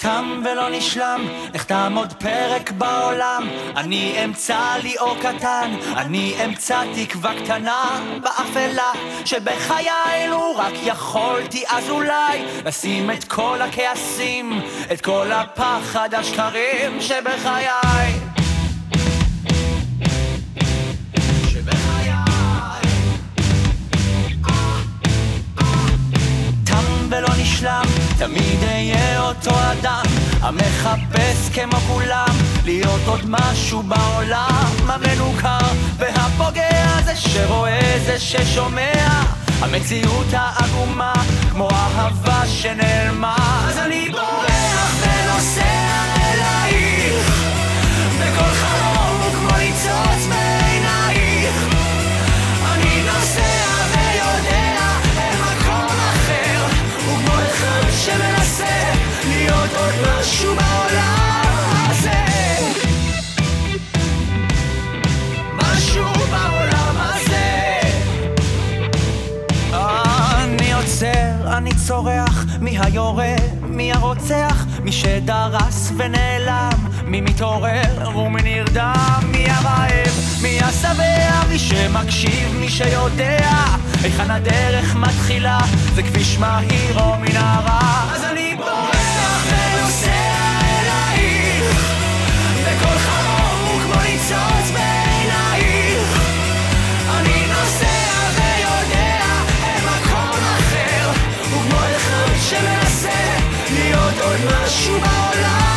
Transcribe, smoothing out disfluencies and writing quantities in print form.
תם ולא נשלם, נחתם עוד פרק בעולם. אני אמצא לי אור קטן, אני אמצא תקווה קטנה באפלה שבחיי. לו רק יכולתי אז אולי לשים את כל הכעסים, את כל הפחד השקרים שבחיי. ולא נשלם, תמיד אהיה אותו אדם המחפש כמו כולם להיות עוד משהו בעולם המנוכר והפוגע, זה שרואה, זה ששומע, המציאות העגומה כמו אהבה שנעלמה. אז אני בורח ונוסע אלייך, בכל חלום הוא כמו ניצוץ בעינייך. אני נוסע ויודע אין מקום אחר, הוא כמו אחד שמנסה להיות עוד משהו בעולם הזה, משהו בעולם הזה. אני עוצר, אני צורח, מי היורה, מי הרוצח, מי שדרס ונעלם, מי מתעורר ומי נרדם, מי הרעב, מי השבע, מי שמקשיב, מי שיודע היכן הדרך מתחילה, זה כביש מהיר או מנהרה. אז אני בורח ונוסע אלייך, וכל חלום הוא כמו ניצוץ בעינייך. אני נוסע ויודע אין מקום אחר, הוא כמו אחד שמנסה להיות עוד משהו בעולם.